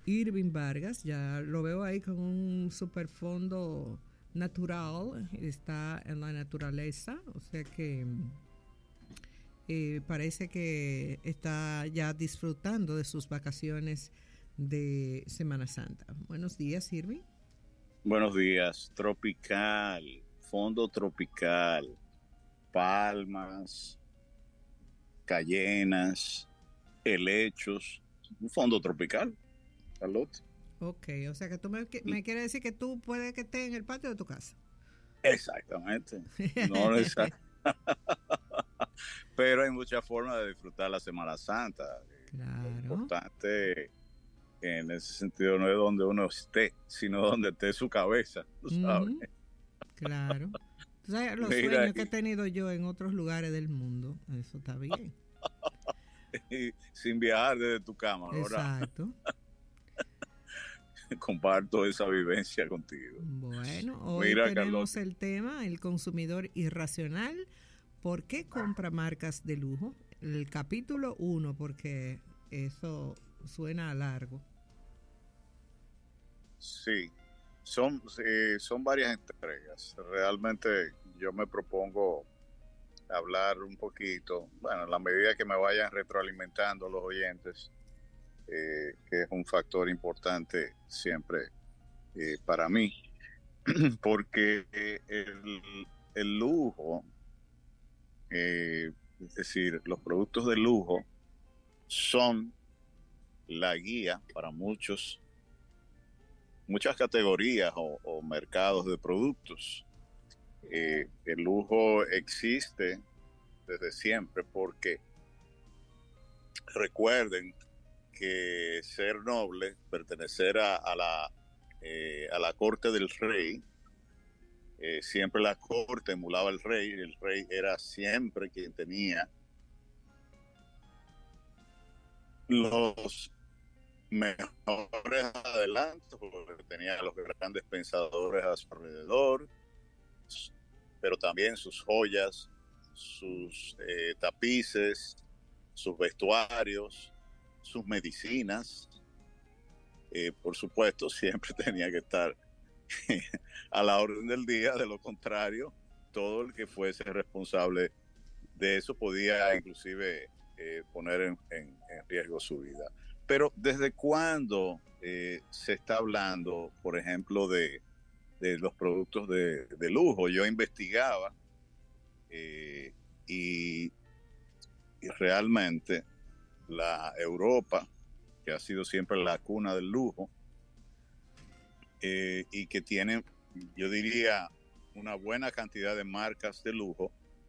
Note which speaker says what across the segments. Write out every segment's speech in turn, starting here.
Speaker 1: Irving Vargas, ya lo veo ahí con un superfondo natural, está en la naturaleza, o sea que parece que está ya disfrutando de sus vacaciones de Semana Santa. Buenos días, Irving.
Speaker 2: Buenos días, tropical, fondo tropical, palmas, cayenas, helechos, un fondo tropical, salud.
Speaker 1: Ok, o sea que tú me quieres decir que tú puedes que estés en el patio de tu casa.
Speaker 2: Exactamente, no necesariamente, pero hay muchas formas de disfrutar la Semana Santa. Lo
Speaker 1: Claro.
Speaker 2: importante en ese sentido no es donde uno esté, sino donde esté su cabeza, tú sabes.
Speaker 1: Ujú, claro. Tú sabes los
Speaker 2: Mira,
Speaker 1: sueños que he tenido yo en otros lugares del mundo. Eso está bien.
Speaker 2: y sin viajar desde tu cama, ahora
Speaker 1: Exacto.
Speaker 2: comparto esa vivencia contigo.
Speaker 1: Bueno, hoy
Speaker 2: Mira, Carlos,
Speaker 1: tenemos el tema, el consumidor irracional. ¿Por qué compra marcas de lujo? El capítulo 1, porque eso suena largo.
Speaker 2: sí, son varias entregas. Realmente yo me propongo hablar un poquito, bueno, en la medida que me vayan retroalimentando los oyentes, que es un factor importante siempre para mí, porque el lujo, es decir, los productos de lujo son la guía para muchas categorías o mercados de productos. El lujo existe desde siempre porque recuerden que ser noble, pertenecer a la corte del rey, siempre la corte emulaba al rey, y el rey era siempre quien tenía los mejores adelantos, porque tenía a los grandes pensadores a su alrededor, pero también sus joyas, sus tapices, sus vestuarios, sus medicinas. Por supuesto, siempre tenía que estar a la orden del día, de lo contrario, todo el que fuese responsable de eso podía inclusive poner en riesgo su vida. Pero ¿desde cuándo se está hablando, por ejemplo, de los productos de lujo? Yo investigaba eh, y, y realmente la Europa, que ha sido siempre la cuna del lujo, y que tiene, yo diría, una buena cantidad de marcas de lujo,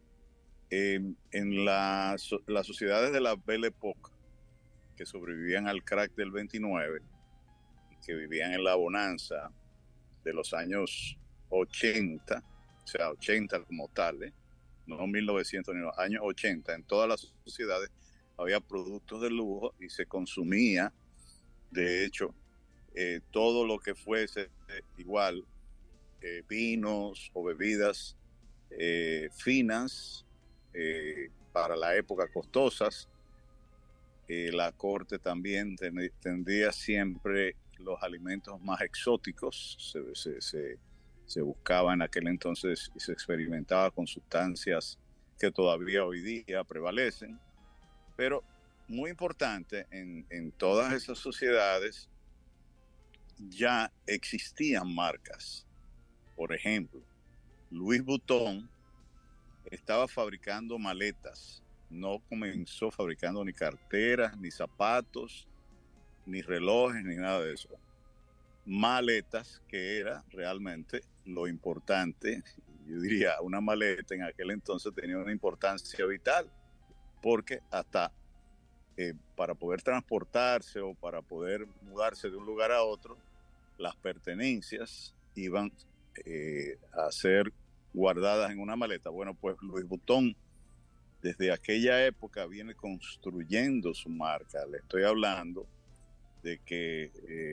Speaker 2: en las sociedades de la Belle Époque, que sobrevivían al crack del 29, que vivían en la bonanza de los años 80, o sea, 80 como tal, no 1900 ni los años 80, en todas las sociedades había productos de lujo y se consumía, de hecho, todo lo que fuese igual, vinos o bebidas finas, para la época costosas. La corte también tendría siempre los alimentos más exóticos, se buscaba en aquel entonces y se experimentaba con sustancias que todavía hoy día prevalecen, pero muy importante, en todas esas sociedades ya existían marcas. Por ejemplo, Louis Vuitton estaba fabricando maletas, no comenzó fabricando ni carteras, ni zapatos, ni relojes, ni nada de eso. Maletas, que era realmente lo importante. Yo diría, una maleta en aquel entonces tenía una importancia vital, porque hasta para poder transportarse o para poder mudarse de un lugar a otro, las pertenencias iban a ser guardadas en una maleta. Bueno, pues Louis Vuitton desde aquella época viene construyendo su marca. Le estoy hablando de que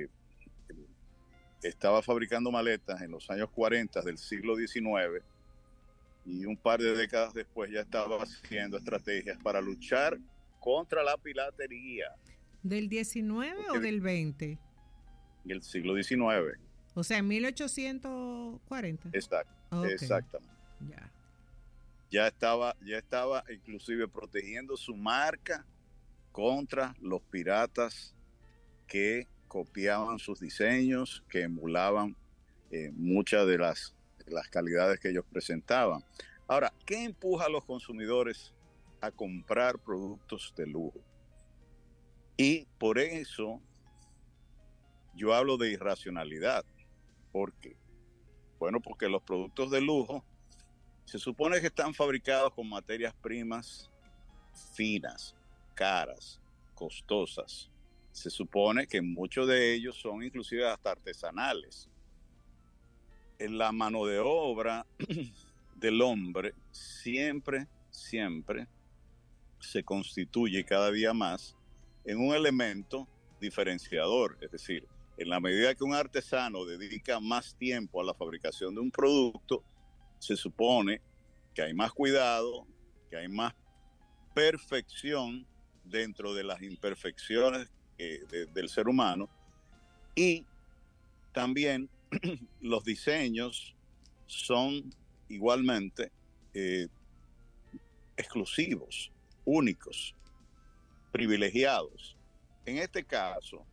Speaker 2: estaba fabricando maletas en los años 40 del siglo XIX, y un par de décadas después ya estaba haciendo estrategias para luchar contra la piratería.
Speaker 1: ¿Del 19 o
Speaker 2: Porque
Speaker 1: del 20?
Speaker 2: en el siglo XIX.
Speaker 1: O sea, en 1840.
Speaker 2: Exacto,
Speaker 1: Okay.
Speaker 2: exactamente.
Speaker 1: Ya.
Speaker 2: Ya estaba inclusive protegiendo su marca contra los piratas que copiaban sus diseños, que emulaban muchas de las calidades que ellos presentaban. Ahora, ¿qué empuja a los consumidores a comprar productos de lujo? Y por eso yo hablo de irracionalidad. ¿Por qué? Bueno, porque los productos de lujo se supone que están fabricados con materias primas finas, caras, costosas. Se supone que muchos de ellos son inclusive hasta artesanales. En la mano de obra del hombre siempre se constituye cada día más en un elemento diferenciador. Es decir, en la medida que un artesano dedica más tiempo a la fabricación de un producto, se supone que hay más cuidado, que hay más perfección dentro de las imperfecciones del ser humano, y también los diseños son igualmente exclusivos, únicos, privilegiados. En este caso,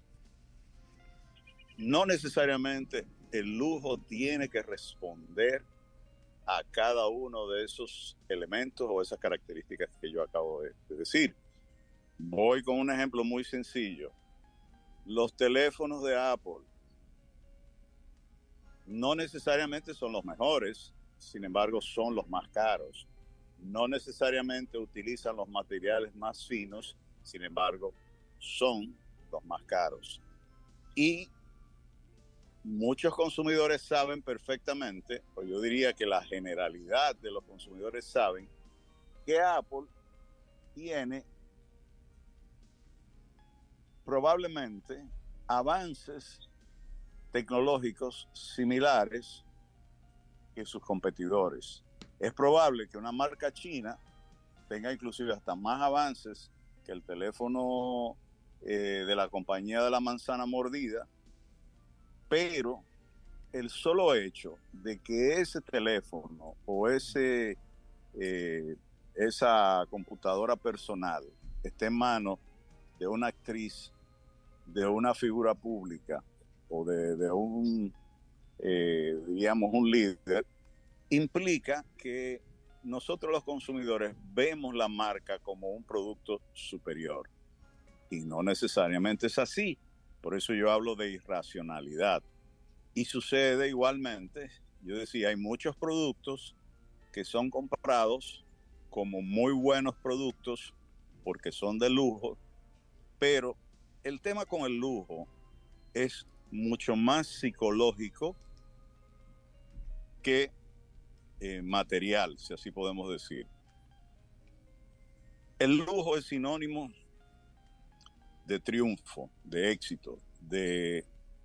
Speaker 2: no necesariamente el lujo tiene que responder a cada uno de esos elementos o esas características que yo acabo de decir. Voy con un ejemplo muy sencillo. Los teléfonos de Apple no necesariamente son los mejores, sin embargo son los más caros. No necesariamente utilizan los materiales más finos, sin embargo son los más caros. Y muchos consumidores saben perfectamente, o yo diría que la generalidad de los consumidores saben, que Apple tiene probablemente avances tecnológicos similares que sus competidores. Es probable que una marca china tenga inclusive hasta más avances que el teléfono de la compañía de la manzana mordida, pero el solo hecho de que ese teléfono o esa computadora personal esté en manos de una actriz, de una figura pública o de un, digamos, un líder, implica que nosotros los consumidores vemos la marca como un producto superior. Y no necesariamente es así. Por eso yo hablo de irracionalidad. Y sucede igualmente, yo decía, hay muchos productos que son comprados como muy buenos productos porque son de lujo, pero el tema con el lujo es mucho más psicológico que material, si así podemos decir. El lujo es sinónimo de triunfo, de éxito, de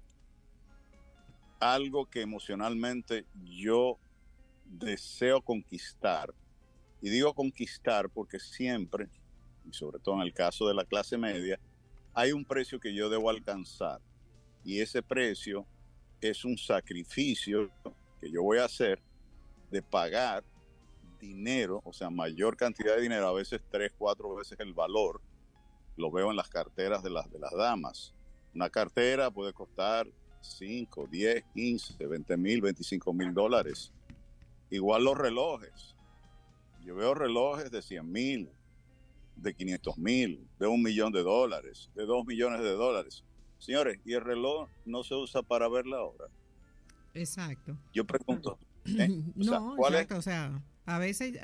Speaker 2: algo que emocionalmente yo deseo conquistar. Y digo conquistar porque siempre, y sobre todo en el caso de la clase media, hay un precio que yo debo alcanzar. Y ese precio es un sacrificio que yo voy a hacer de pagar dinero, o sea, mayor cantidad de dinero, a veces 3, 4 veces el valor. Lo veo en las carteras de las damas. Una cartera puede costar 5, 10, 15, 20 mil, 25 mil dólares. Igual los relojes. Yo veo relojes de 100 mil, de 500 mil, de $1.000.000, de 2 millones de dólares. Señores, ¿y el reloj no se usa para ver la hora?
Speaker 1: Exacto.
Speaker 2: Yo pregunto.
Speaker 1: No, ¿cuál exacto, es? O sea, a veces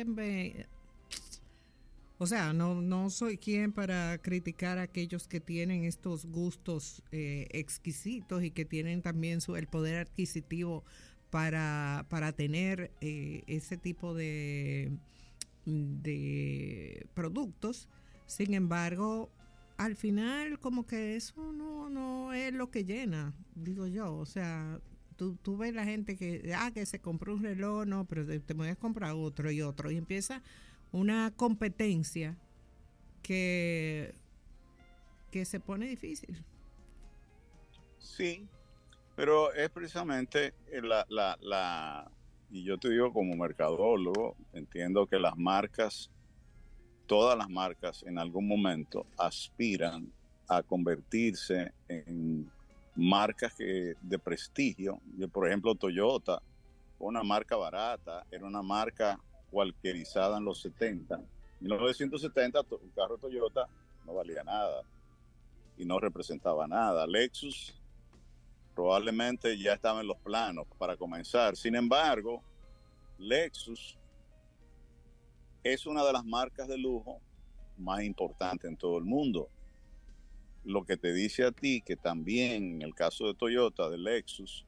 Speaker 1: o sea, no soy quien para criticar a aquellos que tienen estos gustos exquisitos y que tienen también el poder adquisitivo para tener ese tipo de productos. Sin embargo, al final como que eso no es lo que llena, digo yo. O sea, tú ves la gente que se compró un reloj, no, pero te puedes comprar otro y empieza una competencia que se pone difícil.
Speaker 2: Sí, pero es precisamente y yo te digo como mercadólogo, entiendo que las marcas, todas las marcas en algún momento aspiran a convertirse en marcas de prestigio. Yo, por ejemplo, Toyota, una marca barata, era una marca cualquierizada en los 70. En 1970 un carro Toyota no valía nada y no representaba nada. Lexus probablemente ya estaba en los planos para comenzar. Sin embargo, Lexus es una de las marcas de lujo más importantes en todo el mundo. Lo que te dice a ti que también en el caso de Toyota, de Lexus,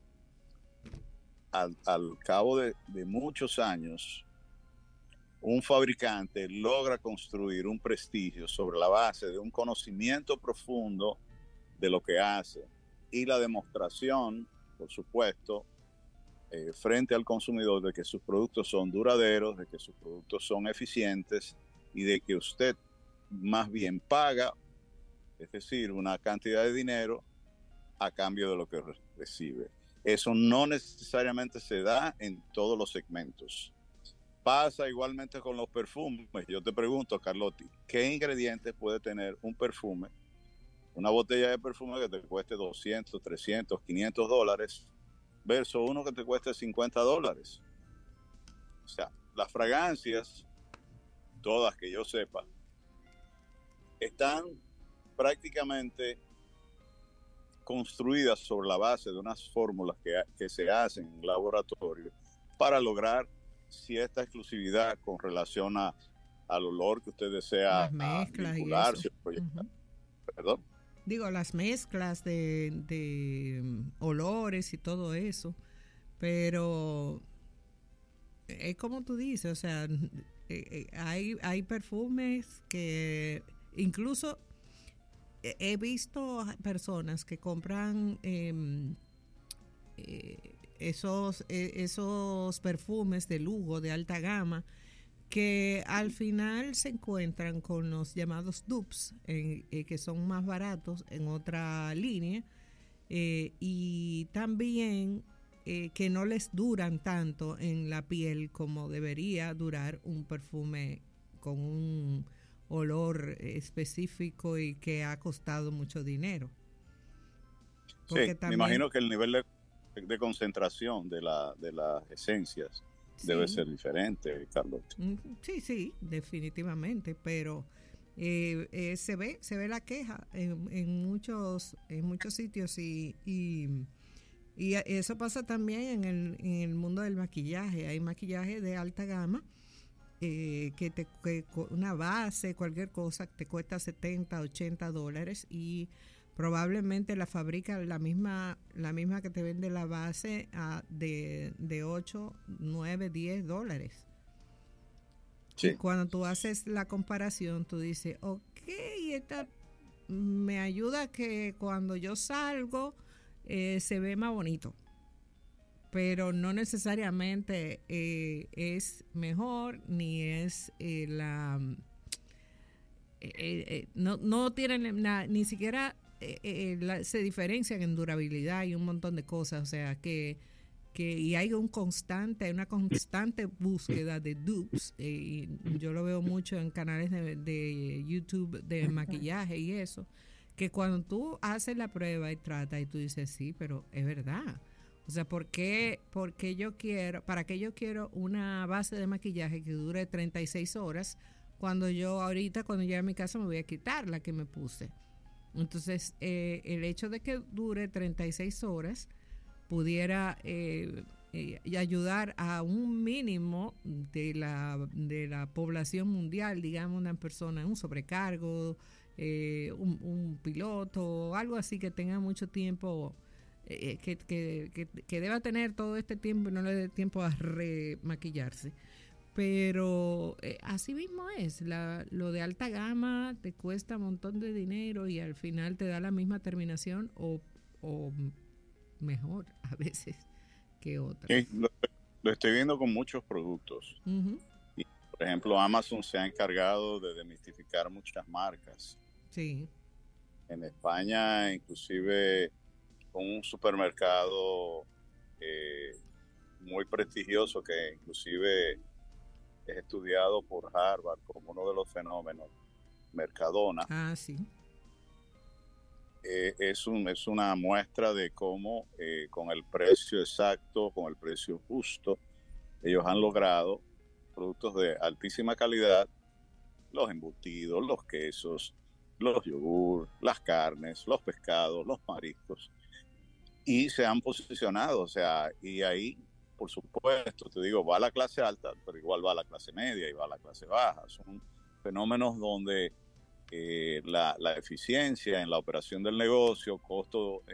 Speaker 2: al cabo de muchos años, un fabricante logra construir un prestigio sobre la base de un conocimiento profundo de lo que hace y la demostración, por supuesto, frente al consumidor de que sus productos son duraderos, de que sus productos son eficientes y de que usted más bien paga, es decir, una cantidad de dinero a cambio de lo que recibe. Eso no necesariamente se da en todos los segmentos. Pasa igualmente con los perfumes. Yo te pregunto, Carlotti, ¿qué ingredientes puede tener un perfume? Una botella de perfume que te cueste 200, 300, 500 dólares versus uno que te cueste 50 dólares. O sea, las fragancias, todas que yo sepa, están prácticamente construidas sobre la base de unas fórmulas que se hacen en laboratorio para lograr cierta exclusividad con relación al olor que usted desea vincularse. Perdón.
Speaker 1: Digo, las mezclas de olores y todo eso, pero es como tú dices, o sea, hay perfumes que incluso he visto personas que compran esos perfumes de lujo, de alta gama, que al final se encuentran con los llamados dupes, que son más baratos en otra línea, y también que no les duran tanto en la piel como debería durar un perfume con un olor específico y que ha costado mucho dinero.
Speaker 2: Porque también, me imagino que el nivel de concentración de las esencias debe ser diferente, Carlos.
Speaker 1: Sí, definitivamente, pero se ve la queja en muchos sitios y eso pasa también en el mundo del maquillaje. Hay maquillaje de alta gama que una base, cualquier cosa, te cuesta 70, 80 dólares y probablemente la fabrica la misma que te vende la base de 8, 9, 10 dólares. Sí. Y cuando tú haces la comparación, tú dices, ok, esta me ayuda que cuando yo salgo se ve más bonito. Pero no necesariamente es mejor ni es no tienen ni siquiera se diferencian en durabilidad y un montón de cosas, o sea que y hay una constante búsqueda de dupes, y yo lo veo mucho en canales de YouTube de maquillaje y eso, que cuando tú haces la prueba y tratas y tú dices sí, pero es verdad. O sea, ¿para qué yo quiero una base de maquillaje que dure 36 horas cuando cuando llegue a mi casa me voy a quitar la que me puse? Entonces, el hecho de que dure 36 horas pudiera ayudar a un mínimo de la población mundial, digamos, una persona, un sobrecargo, un piloto, algo así que tenga mucho tiempo. Que deba tener todo este tiempo y no le dé tiempo a remaquillarse. Pero así mismo es, lo de alta gama te cuesta un montón de dinero y al final te da la misma terminación o mejor a veces que otras.
Speaker 2: Sí, lo estoy viendo con muchos productos. Uh-huh. Y, por ejemplo, Amazon se ha encargado de desmistificar muchas marcas.
Speaker 1: Sí.
Speaker 2: En España, inclusive, un supermercado muy prestigioso que inclusive es estudiado por Harvard como uno de los fenómenos, Mercadona.
Speaker 1: Ah, sí.
Speaker 2: Es una muestra de cómo con el precio exacto, con el precio justo, ellos han logrado productos de altísima calidad, los embutidos, los quesos, los yogur, las carnes, los pescados, los mariscos, y se han posicionado, o sea, y ahí, por supuesto, te digo, va la clase alta, pero igual va la clase media y va la clase baja. Son fenómenos donde la eficiencia en la operación del negocio, costo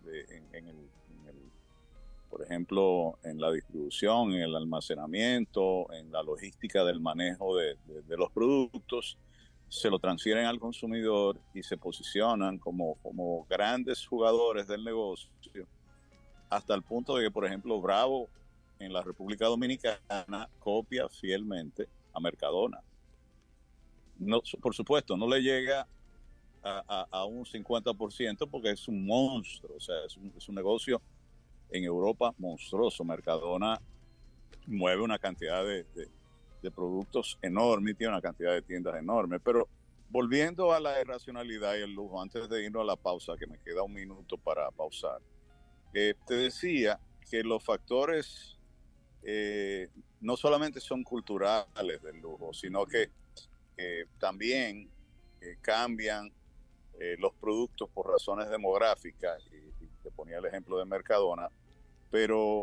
Speaker 2: por ejemplo, en la distribución, en el almacenamiento, en la logística del manejo de los productos, se lo transfieren al consumidor y se posicionan como grandes jugadores del negocio, hasta el punto de que, por ejemplo, Bravo en la República Dominicana copia fielmente a Mercadona. No, por supuesto, no le llega a un 50% porque es un monstruo, o sea, es un negocio en Europa monstruoso. Mercadona mueve una cantidad de productos enorme y tiene una cantidad de tiendas enorme. Pero volviendo a la irracionalidad y el lujo, antes de irnos a la pausa, que me queda un minuto para pausar, te decía que los factores no solamente son culturales del lujo, sino que también cambian los productos por razones demográficas, y te ponía el ejemplo de Mercadona, pero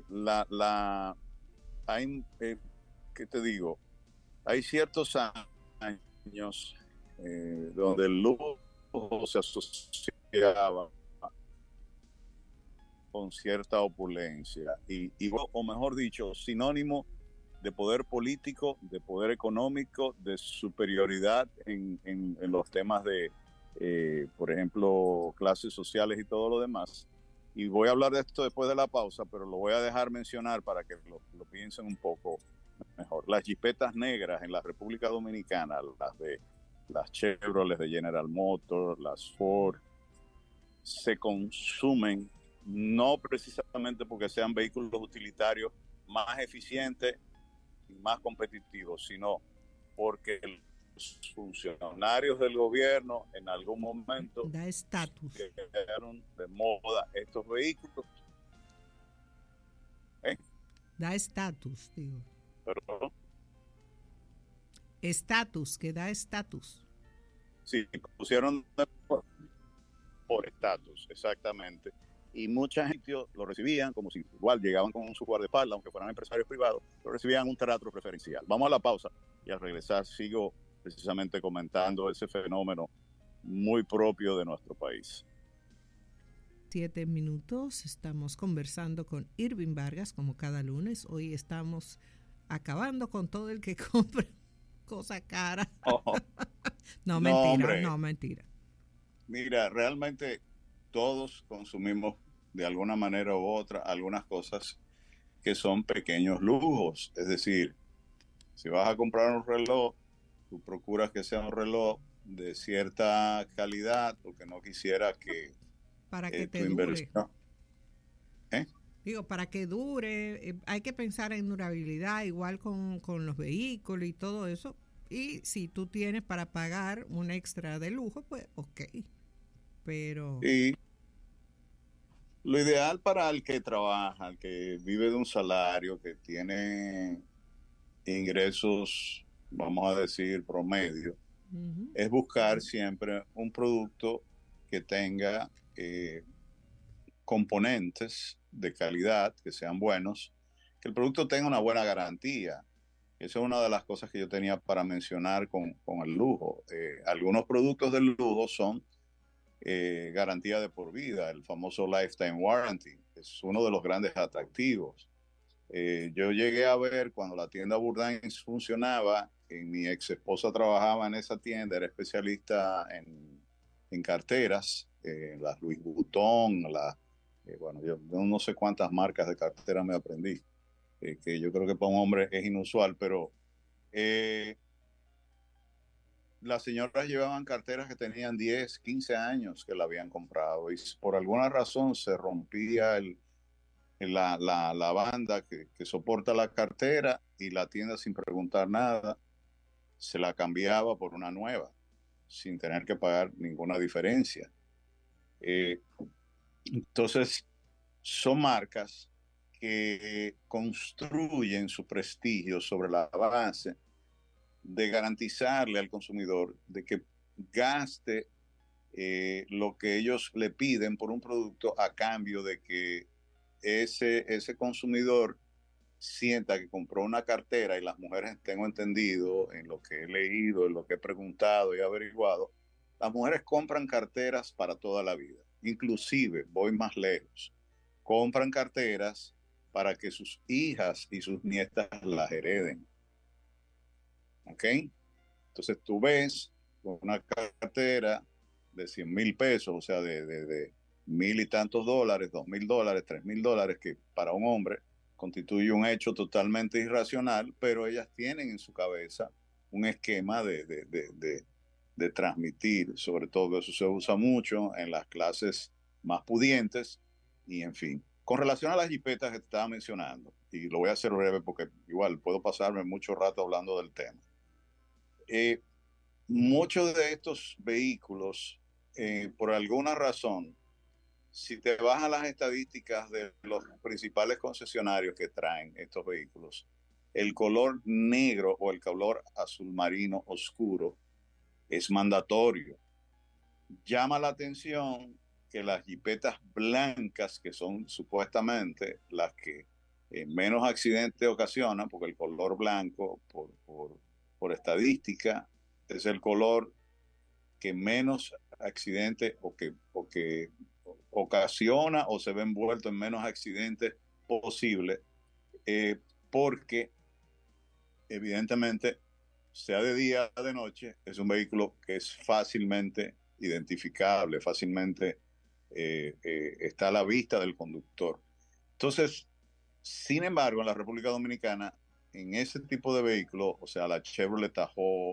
Speaker 2: hay, ¿qué te digo? Hay ciertos años donde el lujo se asociaba con cierta opulencia o mejor dicho, sinónimo de poder político, de poder económico, de superioridad en los temas de, por ejemplo, clases sociales y todo lo demás. Y voy a hablar de esto después de la pausa, pero lo voy a dejar mencionar para que lo piensen un poco mejor. Las jipetas negras en la República Dominicana, las Chevrolet de General Motors, las Ford, se consumen no precisamente porque sean vehículos utilitarios más eficientes y más competitivos, sino porque los funcionarios del gobierno en algún momento
Speaker 1: da estatus,
Speaker 2: quedaron de moda estos vehículos.
Speaker 1: Da estatus, digo.
Speaker 2: Pero
Speaker 1: estatus, que da estatus.
Speaker 2: Sí, pusieron por estatus, exactamente. Y mucha gente lo recibían como si igual llegaban con su guardaespaldas, aunque fueran empresarios privados, lo recibían un trato preferencial. Vamos a la pausa y al regresar sigo precisamente comentando ese fenómeno muy propio de nuestro país.
Speaker 1: 7 minutos, estamos conversando con Irving Vargas como cada lunes. Hoy estamos acabando con todo el que compra cosa cara. No, mentira, hombre. No, mentira.
Speaker 2: Mira, realmente todos consumimos de alguna manera u otra algunas cosas que son pequeños lujos. Es decir, si vas a comprar un reloj, tú procuras que sea un reloj de cierta calidad, porque no quisiera que
Speaker 1: para que te dure. Digo, para que dure, hay que pensar en durabilidad, igual con los vehículos y todo eso. Y si tú tienes para pagar un extra de lujo, pues ok. Pero...
Speaker 2: Y lo ideal para el que trabaja, el que vive de un salario, que tiene ingresos, vamos a decir, promedio, es buscar siempre un producto que tenga componentes de calidad, que sean buenos, que el producto tenga una buena garantía. Esa es una de las cosas que yo tenía para mencionar con el lujo. Algunos productos del lujo son garantía de por vida, el famoso lifetime warranty. Es uno de los grandes atractivos. Yo llegué a ver cuando la tienda Burdain funcionaba, mi ex esposa trabajaba en esa tienda, era especialista en carteras, las Louis Vuitton, bueno, yo no sé cuántas marcas de cartera me aprendí, que yo creo que para un hombre es inusual, pero las señoras llevaban carteras que tenían 10, 15 años que la habían comprado y por alguna razón se rompía la banda que soporta la cartera y la tienda sin preguntar nada se la cambiaba por una nueva sin tener que pagar ninguna diferencia. Eh, entonces, son marcas que construyen su prestigio sobre la base de garantizarle al consumidor de que gaste lo que ellos le piden por un producto a cambio de que ese consumidor sienta que compró una cartera. Y las mujeres, tengo entendido, en lo que he leído, en lo que he preguntado y averiguado, las mujeres compran carteras para toda la vida. Inclusive, voy más lejos, compran carteras para que sus hijas y sus nietas las hereden. ¿Ok? Entonces tú ves una cartera de 100,000 pesos, o sea, de 1,000 y tantos dólares, 2,000 dólares, 3,000 dólares, que para un hombre constituye un hecho totalmente irracional, pero ellas tienen en su cabeza un esquema de transmitir, sobre todo eso se usa mucho en las clases más pudientes, y en fin. Con relación a las jipetas que te estaba mencionando, y lo voy a hacer breve porque igual puedo pasarme mucho rato hablando del tema. Muchos de estos vehículos, por alguna razón, si te vas a las estadísticas de los principales concesionarios que traen estos vehículos, el color negro o el color azul marino oscuro es mandatorio. Llama la atención que las jipetas blancas, que son supuestamente las que menos accidentes ocasionan, porque el color blanco, por estadística, es el color que menos accidentes o que ocasiona o se ve envuelto en menos accidentes posibles, porque evidentemente, sea de día o de noche, es un vehículo que es fácilmente identificable, fácilmente está a la vista del conductor. Entonces, sin embargo, en la República Dominicana, en ese tipo de vehículos, o sea, la Chevrolet Tahoe,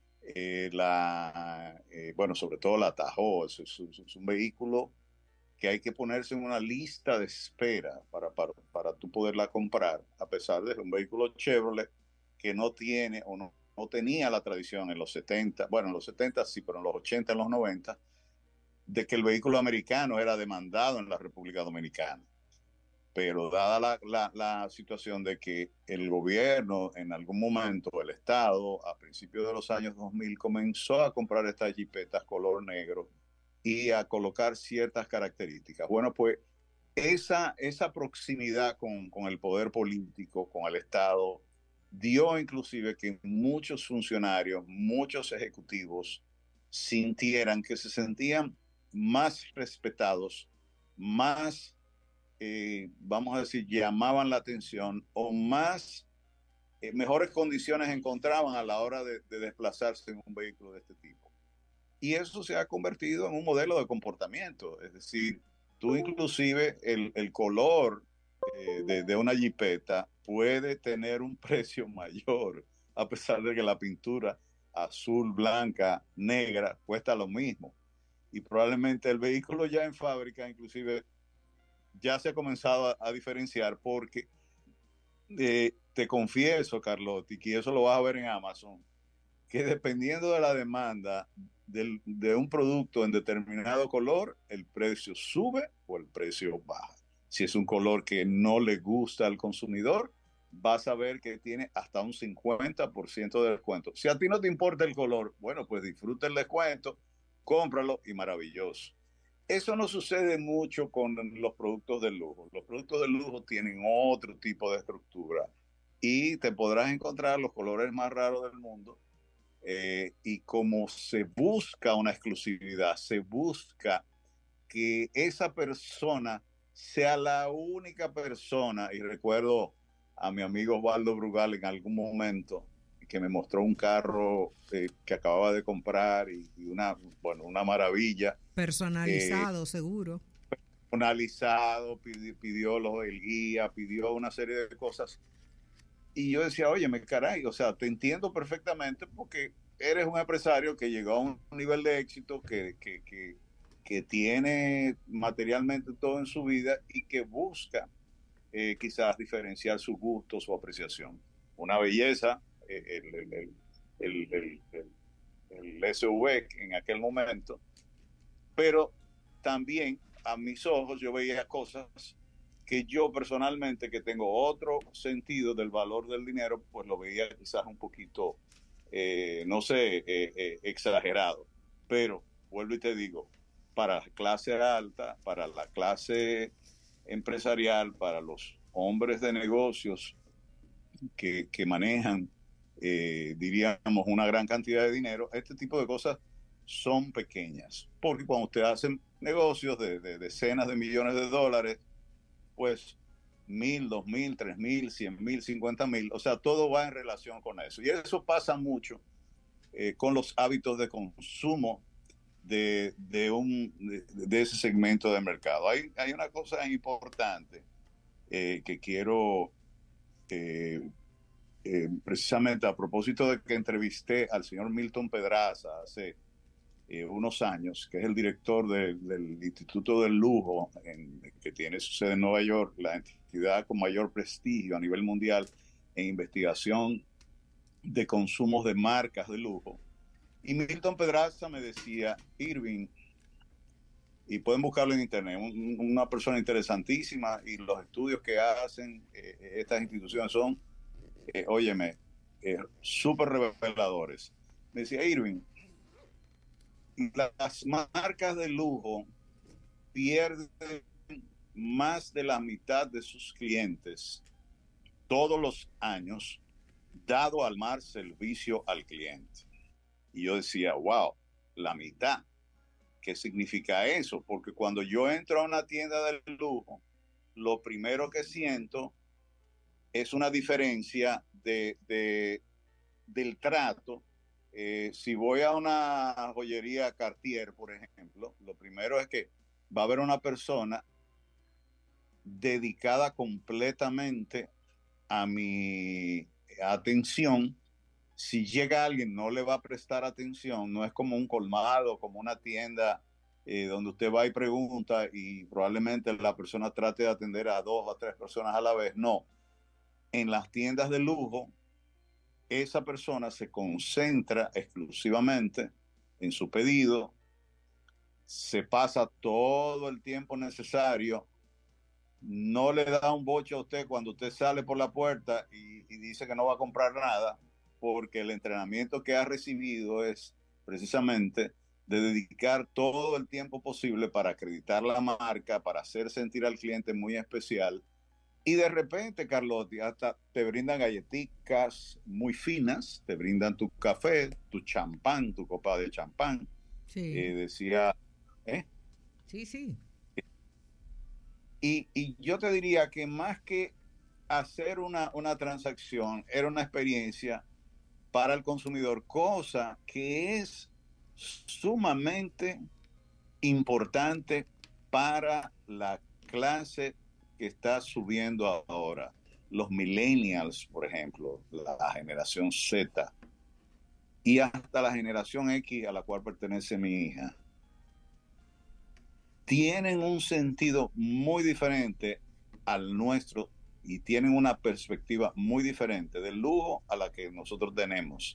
Speaker 2: bueno, sobre todo la Tahoe, es un vehículo que hay que ponerse en una lista de espera para tú poderla comprar, a pesar de ser un vehículo Chevrolet que no tiene o no tenía la tradición en los 70, bueno, en los 70 sí, pero en los 80, en los 90, de que el vehículo americano era demandado en la República Dominicana. Pero dada la situación de que el gobierno en algún momento, el Estado, a principios de los años 2000, comenzó a comprar estas jipetas color negro y a colocar ciertas características. Bueno, pues esa proximidad con el poder político, con el Estado, dio inclusive que muchos funcionarios, muchos ejecutivos sintieran que se sentían más respetados, más, vamos a decir, llamaban la atención o más, mejores condiciones encontraban a la hora de desplazarse en un vehículo de este tipo. Y eso se ha convertido en un modelo de comportamiento. Es decir, tú inclusive el color de una jipeta puede tener un precio mayor, a pesar de que la pintura azul, blanca, negra cuesta lo mismo. Y probablemente el vehículo ya en fábrica inclusive ya se ha comenzado a diferenciar porque te confieso, Carlotti, que eso lo vas a ver en Amazon, que dependiendo de la demanda de un producto en determinado color, el precio sube o el precio baja. Si es un color que no le gusta al consumidor, vas a ver que tiene hasta un 50% de descuento. Si a ti no te importa el color, bueno, pues disfruta el descuento, cómpralo y maravilloso. Eso no sucede mucho con los productos de lujo. Los productos de lujo tienen otro tipo de estructura y te podrás encontrar los colores más raros del mundo. Y como se busca una exclusividad, se busca que esa persona sea la única persona, y recuerdo a mi amigo Osvaldo Brugal en algún momento que me mostró un carro que acababa de comprar y una maravilla.
Speaker 1: Personalizado, seguro.
Speaker 2: Personalizado, pidió el guía, pidió una serie de cosas. Y yo decía, oye, caray, o sea, te entiendo perfectamente porque eres un empresario que llegó a un nivel de éxito, que tiene materialmente todo en su vida y que busca quizás diferenciar sus gustos, su apreciación. Una belleza, el SUV en aquel momento, pero también a mis ojos yo veía cosas que yo personalmente, que tengo otro sentido del valor del dinero, pues lo veía quizás un poquito, no sé, exagerado. Pero vuelvo y te digo, para la clase alta, para la clase empresarial, para los hombres de negocios que manejan, diríamos, una gran cantidad de dinero, este tipo de cosas son pequeñas. Porque cuando usted hace negocios de decenas de millones de dólares, pues 1.000, 2.000, 3.000, 100.000, 50.000, o sea, todo va en relación con eso. Y eso pasa mucho con los hábitos de consumo de ese segmento de mercado. Hay una cosa importante que quiero, precisamente a propósito de que entrevisté al señor Milton Pedraza hace unos años, que es el director del Instituto del Lujo, que tiene su sede en Nueva York, la entidad con mayor prestigio a nivel mundial en investigación de consumos de marcas de lujo. Y Milton Pedraza me decía, Irving, y pueden buscarlo en internet, una persona interesantísima, y los estudios que hacen estas instituciones son, óyeme, súper reveladores. Me decía, Irving, las marcas de lujo pierden más de la mitad de sus clientes todos los años, dado al mal servicio al cliente. Y yo decía, wow, la mitad. ¿Qué significa eso? Porque cuando yo entro a una tienda de lujo, lo primero que siento es una diferencia del trato. Si voy a una joyería Cartier, por ejemplo, lo primero es que va a haber una persona dedicada completamente a mi atención. Si llega alguien, no le va a prestar atención, no es como un colmado, como una tienda donde usted va y pregunta y probablemente la persona trate de atender a 2 o 3 personas a la vez. No, en las tiendas de lujo, esa persona se concentra exclusivamente en su pedido, se pasa todo el tiempo necesario, no le da un boche a usted cuando usted sale por la puerta y dice que no va a comprar nada, porque el entrenamiento que ha recibido es precisamente de dedicar todo el tiempo posible para acreditar la marca, para hacer sentir al cliente muy especial. Y de repente, Carlotti, hasta te brindan galletitas muy finas, te brindan tu café, tu champán, tu copa de champán.
Speaker 1: Sí.
Speaker 2: Decía,
Speaker 1: Sí, sí.
Speaker 2: Y yo te diría que más que hacer una transacción, era una experiencia para el consumidor, cosa que es sumamente importante para la clase que está subiendo ahora. Los millennials, por ejemplo, la generación Z y hasta la generación X, a la cual pertenece mi hija, tienen un sentido muy diferente al nuestro y tienen una perspectiva muy diferente del lujo a la que nosotros tenemos.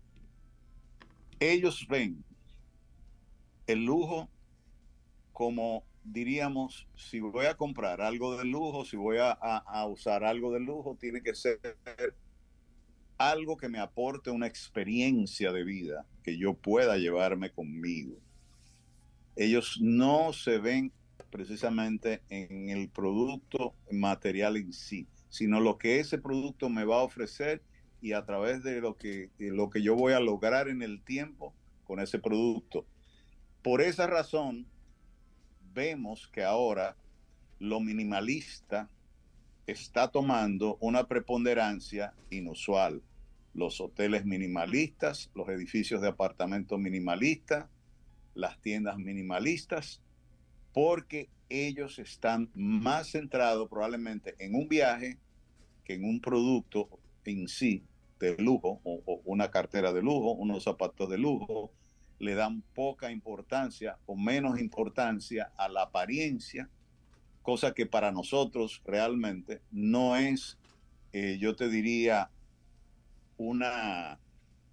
Speaker 2: Ellos ven el lujo como, diríamos, si voy a comprar algo de lujo, si voy a usar algo de lujo, tiene que ser algo que me aporte una experiencia de vida que yo pueda llevarme conmigo. Ellos no se ven precisamente en el producto material en sí, sino lo que ese producto me va a ofrecer y a través de lo que yo voy a lograr en el tiempo con ese producto. Por esa razón, vemos que ahora lo minimalista está tomando una preponderancia inusual. Los hoteles minimalistas, los edificios de apartamentos minimalistas, las tiendas minimalistas, porque ellos están más centrados probablemente en un viaje que en un producto en sí, de lujo, o una cartera de lujo, unos zapatos de lujo, le dan poca importancia o menos importancia a la apariencia, cosa que para nosotros realmente no es, yo te diría, una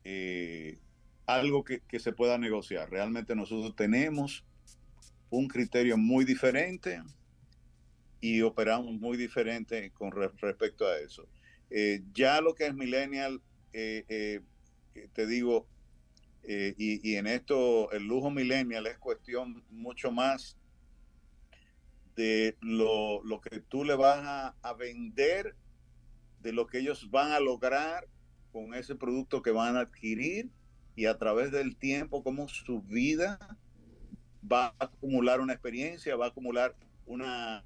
Speaker 2: algo que se pueda negociar. Realmente nosotros tenemos un criterio muy diferente y operamos muy diferente con respecto a eso. Ya lo que es millennial, te digo, y en esto el lujo millennial es cuestión mucho más de lo que tú le vas a vender, de lo que ellos van a lograr con ese producto que van a adquirir, y a través del tiempo cómo su vida va a acumular una experiencia, va a acumular una,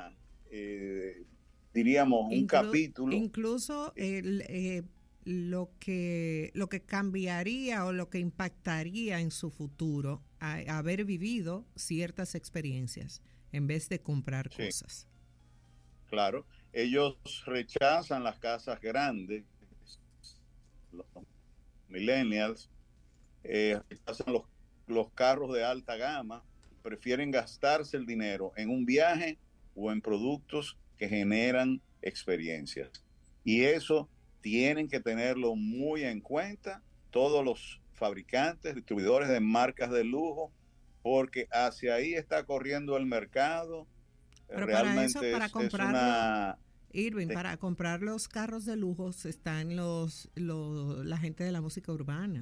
Speaker 2: diríamos, un capítulo.
Speaker 1: Incluso lo que cambiaría o lo que impactaría en su futuro, haber vivido ciertas experiencias en vez de comprar cosas.
Speaker 2: Claro, ellos rechazan las casas grandes, los millennials, rechazan los carros de alta gama, prefieren gastarse el dinero en un viaje o en productos que generan experiencias. Y eso tienen que tenerlo muy en cuenta todos los fabricantes, distribuidores de marcas de lujo, porque hacia ahí está corriendo el mercado.
Speaker 1: Pero realmente para comprarlo, Irving, para comprar los carros de lujo están la gente de la música urbana.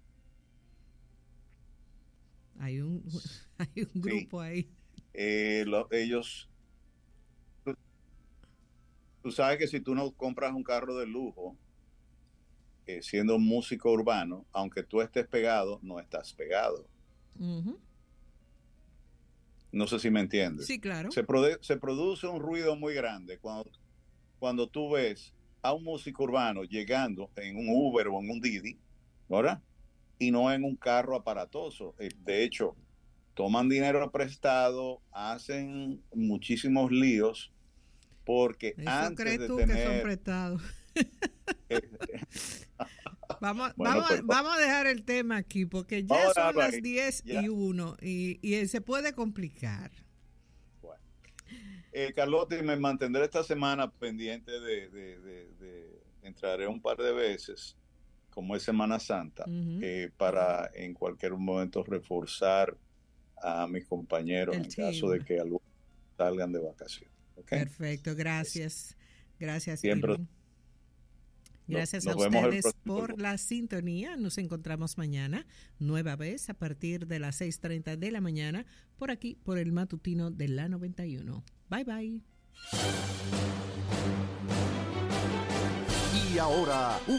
Speaker 1: Hay un grupo ahí.
Speaker 2: Ellos, tú sabes que si tú no compras un carro de lujo, siendo un músico urbano, aunque tú estés pegado, no estás pegado. Uh-huh. No sé si me entiendes.
Speaker 1: Sí, claro.
Speaker 2: Se produce un ruido muy grande cuando tú ves a un músico urbano llegando en un Uber o en un Didi, ¿verdad? Y no en un carro aparatoso. De hecho, toman dinero prestado, hacen muchísimos líos, porque
Speaker 1: ¿Eso
Speaker 2: antes
Speaker 1: crees
Speaker 2: de
Speaker 1: tú
Speaker 2: tener...
Speaker 1: que son prestados? Vamos a dejar el tema aquí, porque ya son las 10:01 y se puede complicar.
Speaker 2: Bueno. Carlota, me mantendré esta semana pendiente entraré un par de veces, como es Semana Santa, para en cualquier momento reforzar a mis compañeros en caso de que algunos salgan de vacaciones. ¿Okay?
Speaker 1: Perfecto, gracias. Gracias,
Speaker 2: siempre.
Speaker 1: Irving. Gracias a ustedes por la sintonía. Nos encontramos mañana, nueva vez, a partir de las 6:30 de la mañana, por aquí, por el matutino de la 91. Bye, bye.
Speaker 3: Y ahora...